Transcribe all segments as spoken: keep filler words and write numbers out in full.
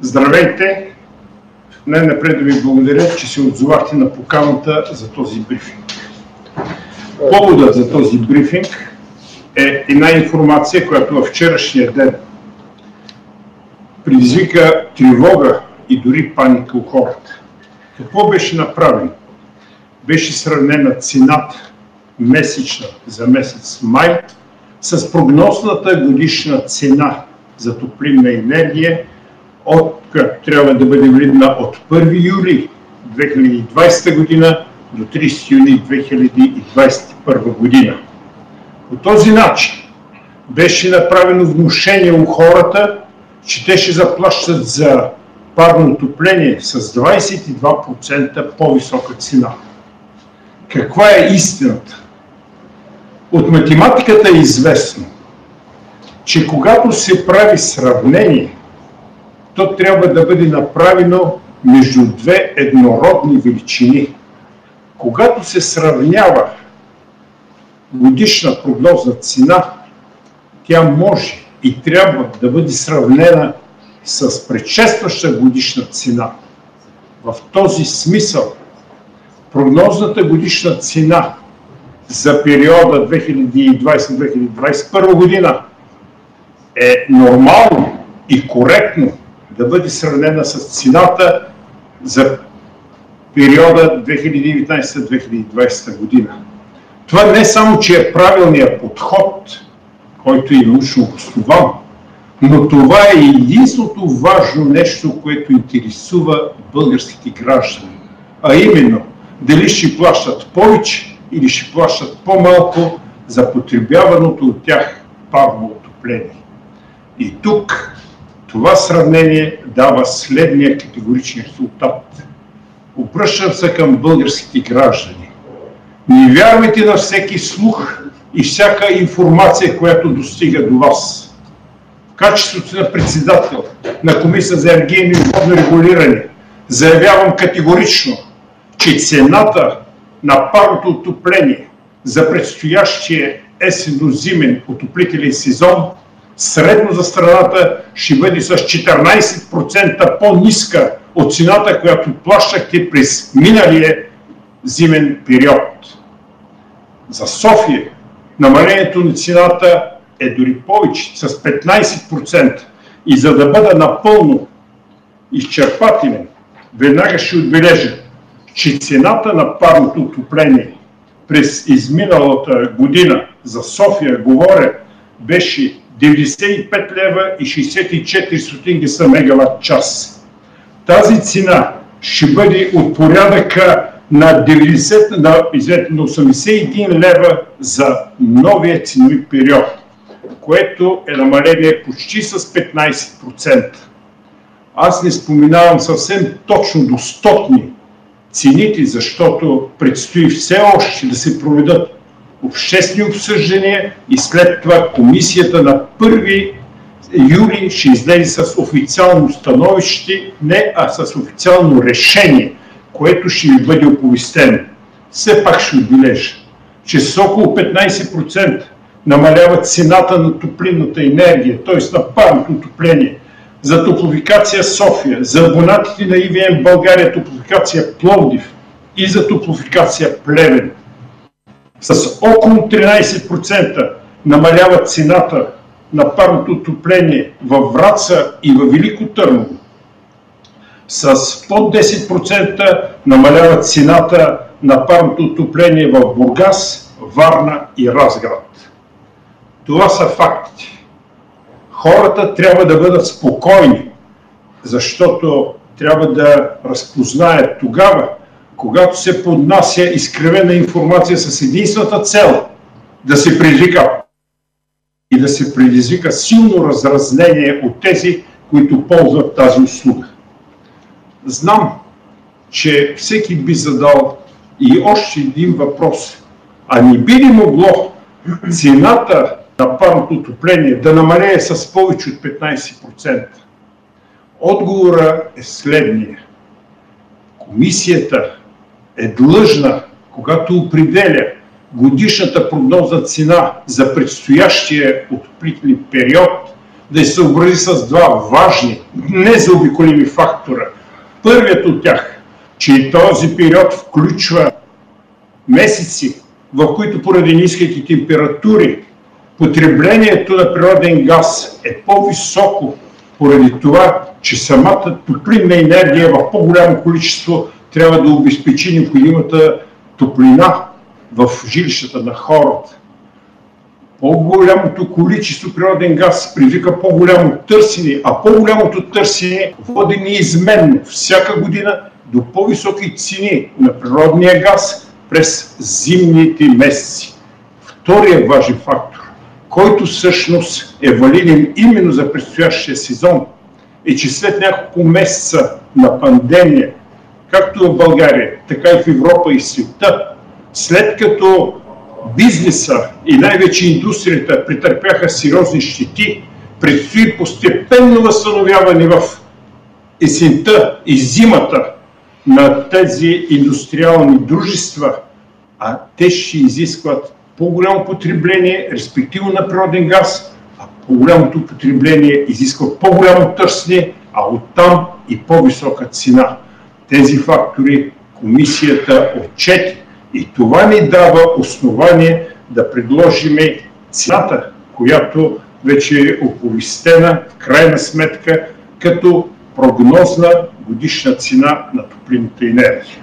Здравейте! Най-напред да ви благодаря, че се отзовахте на поканата за този брифинг. Поводът за този брифинг е една информация, която във вчерашния ден предизвика тревога и дори паника у хората. Какво беше направено? Беше сравнена цената месечна за месец май с прогнозната годишна цена за топлинна енергия, от която трябва да бъде валидна от първи юли две хиляди и двадесета година до тридесети юни две хиляди и двадесет и първа година. По този начин беше направено внушение у хората, че те ще заплащат за парно отопление с двадесет и два процента по-висока цена. Каква е истината? От математиката е известно, че когато се прави сравнение, то трябва да бъде направено между две еднородни величини. Когато се сравнява годишна прогнозна цена, тя може и трябва да бъде сравнена с предшестваща годишна цена. В този смисъл прогнозната годишна цена за периода две хиляди и двадесета - две хиляди и двадесет и първа година е нормално и коректно да бъде сравнена с цената за периода две хиляди и деветнадесета - две хиляди и двадесета година. Това не само, че е правилният подход, който е научно обоснован, но това е единственото важно нещо, което интересува българските граждани. А именно, дали ще плащат повече или ще плащат по-малко за потребяваното от тях парно отопление. И тук това сравнение дава следния категоричен резултат. Обръщам се към българските граждани. Не вярвайте на всеки слух и всяка информация, която достига до вас. В качеството на председател на Комисията за енергийно и водно регулиране заявявам категорично, че цената на парното отопление за предстоящия есенно-зимен отоплителен сезон средно за страната ще бъде с четиринадесет процента по-ниска от цената, която плащахте през миналия зимен период. За София намалението на цената е дори повече, с петнадесет процента. И за да бъда напълно изчерпателен, веднага ще отбележа, че цената на парното отопление през изминалата година за София, говоря, беше деветдесет и пет лева и шестдесет и четири стотинки за мегаватт час. Тази цена ще бъде от порядъка на, деветдесет, на, извинете, на осемдесет и един лева за новия ценови период, което е намаление почти с петнадесет процента. Аз не споменавам съвсем точно до стотни цените, защото предстои все още да се проведат обществени обсъждания и след това комисията на първи юли ще излезе с официално становище, не, а с официално решение, което ще ви бъде оповестено. Все пак ще отбележа, че с около петнадесет процента намалява цената на топлинната енергия, т.е. на парното отопление, за Топлофикация София, за абонатите на И Ви Ем България, Топлофикация Пловдив и за Топлофикация Плевен. С около тринадесет процента намалява цената на парното отопление във Враца и във Велико Търново. С под десет процента намалява цената на парното отопление в Бургас, Варна и Разград. Това са фактите. Хората трябва да бъдат спокойни, защото трябва да разпознаят тогава, когато се поднася изкривена информация с единствената цел да се предизвика и да се предизвика силно разразнение от тези, които ползват тази услуга. Знам, че всеки би задал и още един въпрос. А не би ли могло цената на парното отопление да намалее с повече от петнадесет процента? Отговора е следния. Комисията е длъжна, когато определя годишната прогнозна цена за предстоящия отоплителен период, да се съобрази с два важни, незаобиколими фактора. Първият от тях, че този период включва месеци, в които поради ниските температури потреблението на природен газ е по-високо, поради това, че самата топлинна енергия в по-голямо количество трябва да обезпечи необходимата топлина в жилищата на хората. По-голямото количество природен газ привика по-голямо търсене, а по-голямото търсене води неизменно всяка година до по-високи цени на природния газ през зимните месеци. Вторият важен фактор, който всъщност е валиден именно за предстоящия сезон, е, че след няколко месеца на пандемия, както в България, така и в Европа и света, след като бизнеса и най-вече индустрията претърпяха сериозни щети, предстои постепенно възстановяване в есента и зимата на тези индустриални дружества, а те ще изискват по-голямо потребление, респективно на природен газ, а по-голямото потребление изисква по-голямо търсене, а оттам и по-висока цена. Тези фактори комисията отчети и това ни дава основание да предложим цената, която вече е оповестена в крайна сметка като прогнозна годишна цена на топлинната енергия.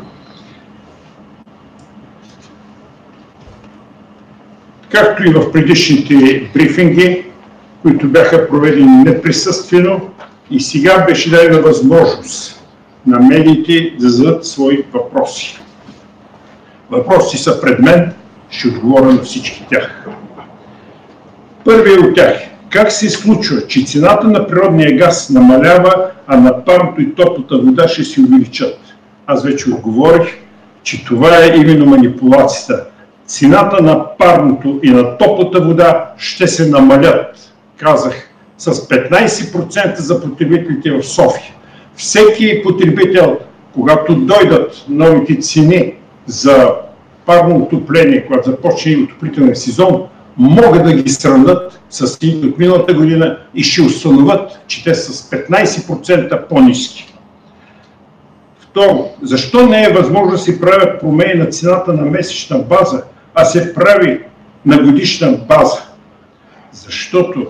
Както и в предишните брифинги, които бяха проведени неприсъствено, и сега беше дадена възможност на медиите да зададат свои въпроси. Въпросите са пред мен, ще отговоря на всички тях. Първият от тях е: как се случва, че цената на природния газ намалява, а на парното и топлата вода ще се увеличат? Аз вече отговорих, че това е именно манипулацията. Цената на парното и на топлата вода ще се намалят, казах, с петнайсет процента за потребителите в София. Всеки потребител, когато дойдат новите цени за парно отопление, когато започне и отоплителния сезон, могат да ги сравнят с цените от миналата година и ще установят, че те са с петнайсет процента по-ниски. Второ, защо не е възможно да се правят промени на цената на месечна база, а се прави на годишна база? Защото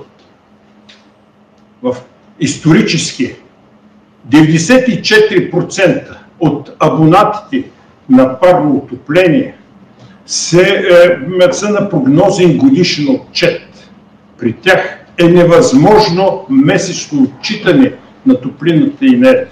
в исторически деветдесет и четири процента от абонатите на парно отопление се, е, са на прогнозен годишен отчет. При тях е невъзможно месечно отчитане на топлинната енергия.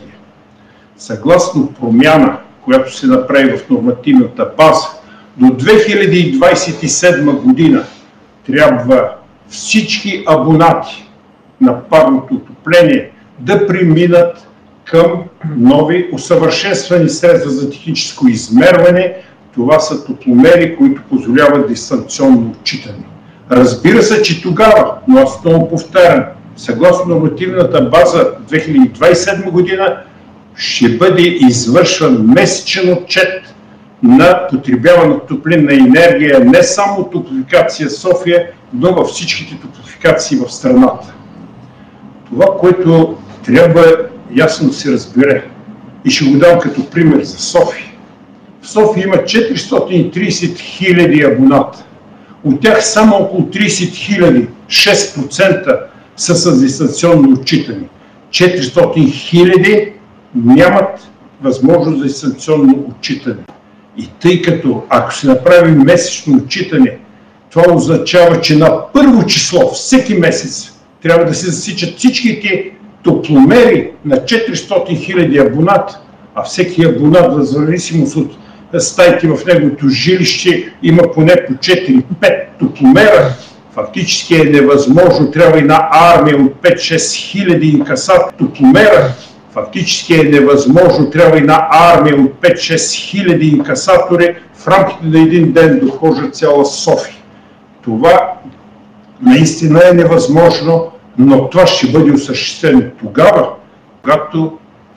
Съгласно промяна, която се направи в нормативната база, до две хиляди двайсет и седма година трябва всички абонати на парното отопление да преминат към нови усъвършенствани средства за техническо измерване. Това са топломери, които позволяват дистанционно отчитане. Разбира се, че тогава, но аз много повтарям, съгласно нормативната база две хиляди двайсет и седма година ще бъде извършван месечен отчет на потребявана топлинна енергия не само от Топлофикация София, но във всичките топлофикации в страната. Това, което трябва ясно да се разбере, и ще го дам като пример за София. В София има четиристотин и трийсет хиляди абоната. От тях само около трийсет хиляди, шест процента са с дистанционно отчитане. четиристотин хиляди нямат възможност за дистанционно отчитане. И тъй като ако се направи месечно отчитане, това означава, че на първо число всеки месец трябва да се засичат всичките топломери на четиристотин хиляди абонат, а всеки абонат, в зависимост от стаите в неговото жилище, има поне по четири-пет топломера. Фактически е невъзможно, трябва една армия от пет-шест хиляди инкасатори топломера. Фактически е невъзможно, трябва една армия от пет-шест хиляди инкасатори в рамките на един ден да обхожда цяла София. Това наистина е невъзможно, но това ще бъде осъществено тогава, когато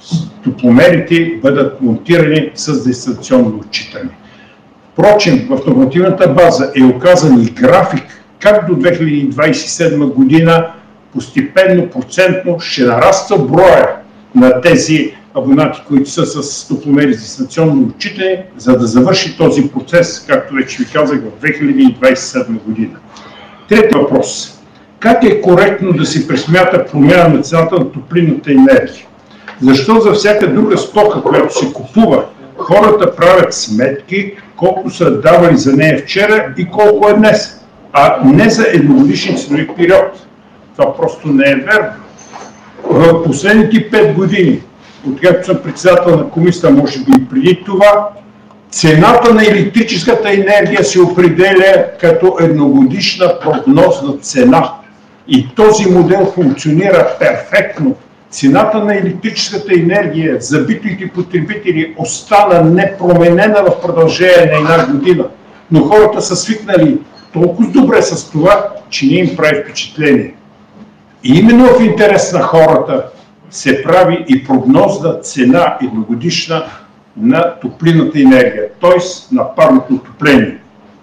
топломерите бъдат монтирани с дистанционно отчитане. Впрочем, в нормативната база е указан и график как до две хиляди двайсет и седма година постепенно, процентно ще нараства броя на тези абонати, които са с топломери с дистанционно отчитане, за да завърши този процес, както вече ви казах, в две хиляди двадесет и седма година. Трети въпрос. Как е коректно да се пресмята промяна на цената на топлинната енергия? Защо за всяка друга стока, която се купува, хората правят сметки колко са давали за нея вчера и колко е днес, а не за едногодишен ценови период? Това просто не е верно. В последните пет години, откакто съм председател на комисията, може би и преди това, цената на електрическата енергия се определя като едногодишна прогнозна цена. И този модел функционира перфектно. Цената на електрическата енергия за битовите потребители остана непроменена в продължение на една година. Но хората са свикнали толкова добре с това, че не им прави впечатление. И именно в интерес на хората се прави и прогнозна цена едногодишна на топлинната енергия, т.е. на парното отопление.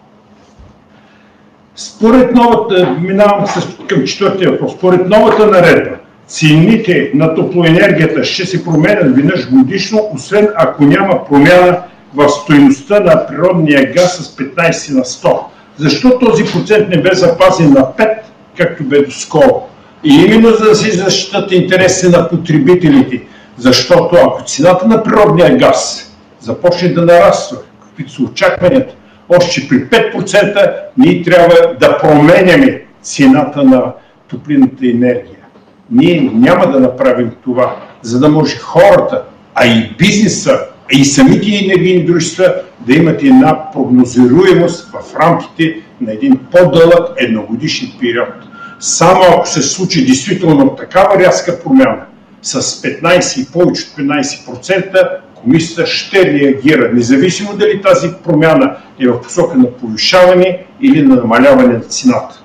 Според новата, минавам към четвъртия въпрос, според новата наредба, цените на топлоенергията ще се променят веднъж годишно, освен ако няма промяна в стойността на природния газ с петнадесет на сто. Защо този процент не бе запазен на пет, както бе доскоро? И именно за да се защитат интересите на потребителите, защото ако цената на природния газ започне да нараства, каквито са очакванията, още при пет процента ние трябва да променяме цената на топлинната енергия. Ние няма да направим това, за да може хората, а и бизнеса, а и самите енергийни дружества да имат една прогнозируемост в рамките на един по-дълъг едногодишен период. Само ако се случи действително такава рязка промяна с петнадесет и повече от петнадесет процента, комисията ще реагира, независимо дали тази промяна е в посока на повишаване или на намаляване на цената.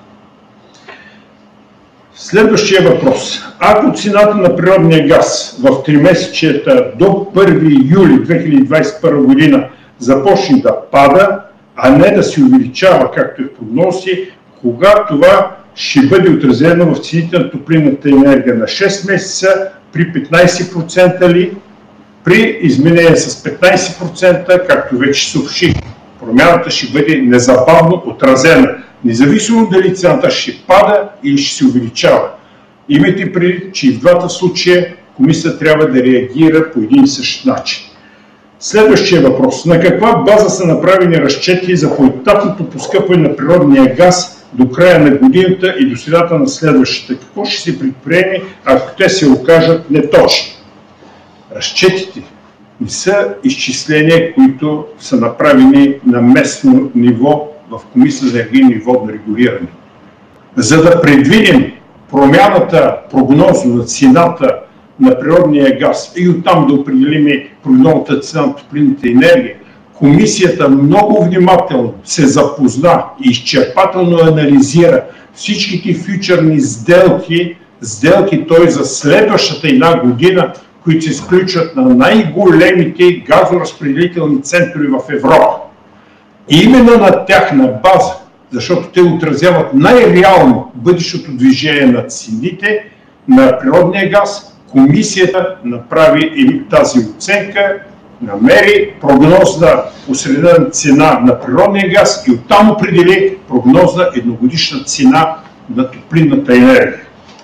Следващия въпрос. Ако цената на природния газ в тримесечията до първи юли две хиляди двадесет и първа година започне да пада, а не да се увеличава, както е в прогнози, кога това ще бъде отразено в цените на топлинната енергия на шест месеца, при петнадесет процента ли, при изменение с петнадесет процента, както вече съобщих, промяната ще бъде незабавно отразена, независимо дали цената ще пада или ще се увеличава. Имайте предвид, че и в двата случая комисията трябва да реагира по един и същ начин. Следващия въпрос. На каква база са направени разчети за поетапното поскъпване на природния газ до края на годината и до средата на следващата? Какво ще се предприеме, ако те се окажат неточни? Разчетите не са изчисления, които са направени на местно ниво в Комисията за енергийно и водно регулиране. За да предвидим промяната прогнозно на цената на природния газ и оттам да определим прогнозната цена на топлинната енергия, комисията много внимателно се запозна и изчерпателно анализира всичките фьючерни сделки, сделки т.е. за следващата една година, които се изключват на най-големите газоразпределителни центрове в Европа. И именно на тяхна база, защото те отразяват най-реално бъдещото движение на цените на природния газ, комисията направи и тази оценка, намери прогнозна осредена цена на природния газ и оттам определи прогнозна едногодишна цена на топлинната енергия.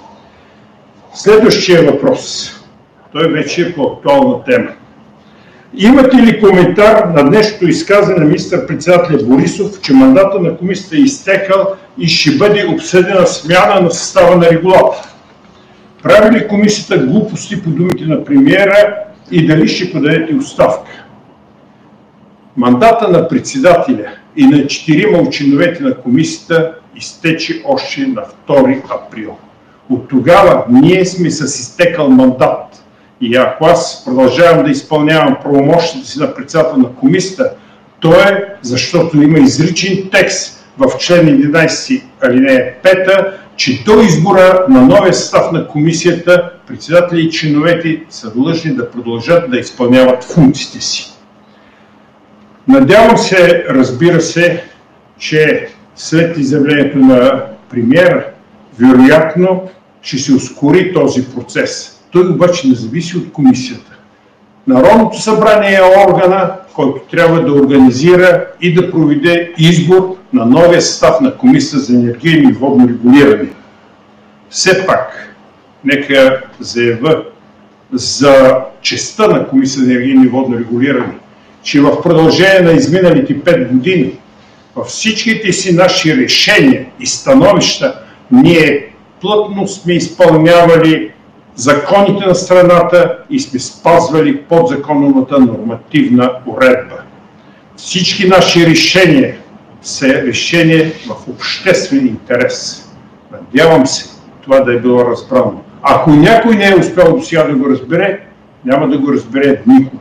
Следващия въпрос. Той вече е по актуална тема. Имате ли коментар на днешното изказване на министър-председателя Борисов, че мандата на комисията е изтекал и ще бъде обсъдена смяна на състава на регулатора? Прави ли комисията глупости по думите на премиера и дали ще подадете оставка? Мандата на председателя и на четирима от членовете на комисията изтече още на втори април. От тогава ние сме с изтекал мандат. И ако аз продължавам да изпълнявам правомощите си на председател на комисията, то е защото има изричен текст в член единадесет алинея пета, че до избора на новия състав на комисията председатели и членовете са длъжни да продължат да изпълняват функциите си. Надявам се, разбира се, че след изявлението на премиера, вероятно ще се ускори този процес. Той обаче не зависи от комисията. Народното събрание е органа, който трябва да организира и да проведе избор на новия състав на Комисията за енергийно и водно регулиране. Все пак, нека заявя за честта на Комисията за енергийно и водно регулиране, че в продължение на изминалите пет години във всичките си наши решения и становища ние плътно сме изпълнявали законите на страната и сме спазвали подзаконовата нормативна уредба. Всички наши решения са решения в обществен интерес. Надявам се това да е било разбрано. Ако някой не е успял до сега да го разбере, няма да го разбере никога.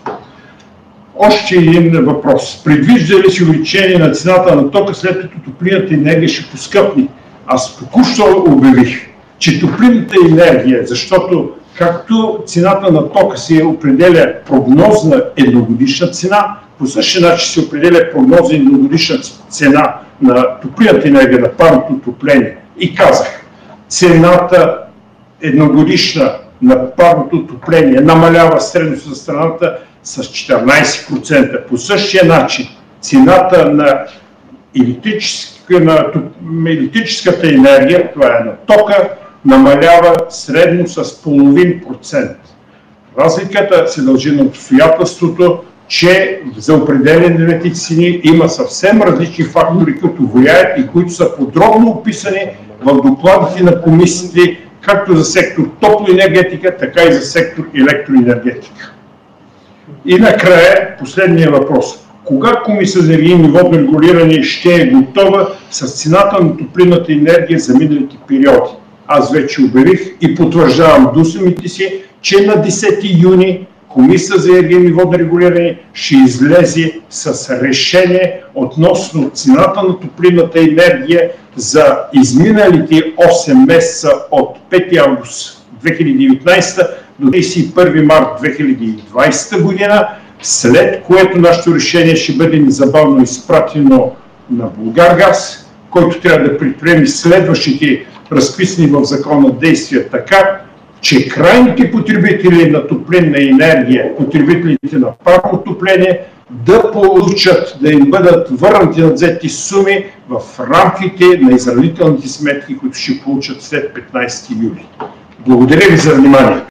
Още един въпрос. Предвижда ли се увеличение на цената на тока, след като топлинната енергия ще поскъпне? Аз току-що обявих, че топлинната енергия, защото както цената на тока се определя прогнозна едногодишна цена, по същия начин се определя прогнозна едногодишна цена на топлинната енергия, на парното отопление. И казах, цената едногодишна на парното отопление намалява средно за страната с четиринайсет процента. По същия начин цената на електрическа, на електрическата енергия, това е на тока, намалява средно с половин процент. Разликата се дължи на обстоятелството, че за определене на тези цени има съвсем различни фактори, които влияят и които са подробно описани в докладите на комисиите, както за сектор топлоенергетика, така и за сектор електроенергетика. И накрая последния въпрос. Кога Комисията за енергийно и водно регулиране ще е готова с цената на топлинната енергия за миналите периоди? Аз вече обявих и потвърждавам думите си, че на десети юни Комисията за енергийно и водно регулиране ще излезе с решение относно цената на топлинната енергия за изминалите осем месеца от пети август две хиляди и деветнайсета до трийсет и първи март две хиляди и двайсета година, след което нашето решение ще бъде незабавно изпратено на Булгаргаз, който трябва да предприеме следващите разписани в закона действия така, че крайните потребители на топлинна енергия, потребителите на парно отопление, да получат, да им бъдат върнати надвзети суми в рамките на изравнителните сметки, които ще получат след петнайсети юли. Благодаря ви за вниманието.